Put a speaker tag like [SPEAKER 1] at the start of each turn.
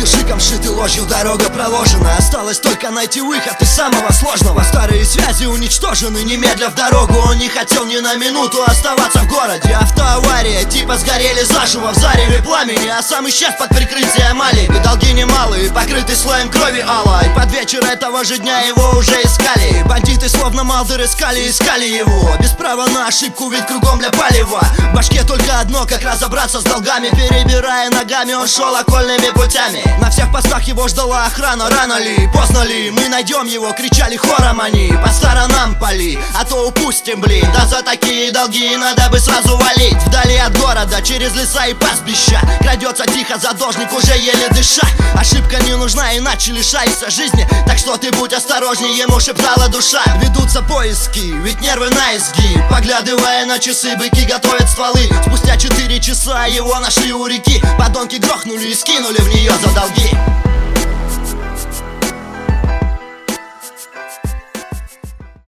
[SPEAKER 1] шиком шиты, ложью дорога проложена. Осталось только найти выход из самого сложного. Старые связи уничтожены, немедля в дорогу. Он не хотел ни на минуту оставаться в городе. Автоавария, типа сгорели заживо в зареве пламени, а сам исчез под прикрытием алиби. Долги немалые, покрыты слоем крови алой. Под вечер этого же дня его уже искали. Бандиты словно Малдер искали его. Без права на ошибку, ведь кругом для палева. В башке только одно, как разобраться с долгами. Перебирая ногами, он шел окольными путями. На всех постах его ждала охрана. Рано ли, поздно ли, мы найдем его, кричали хором они. По сторонам пали, а то упустим, блин. Да за такие долги надо бы сразу валить. Вдали от города, через леса и пастбища, крадется тихо задолжник, уже еле дыша. Ошибка не нужна, иначе лишаешься жизни. Так что ты будь осторожней, ему шептала душа. Ведутся поиски, ведь нервы на изгиб. Поглядывая на часы, быки готовят стволы. Спустя 4 часа его нашли у реки. Подонки грохнули и скинули в нее за долги.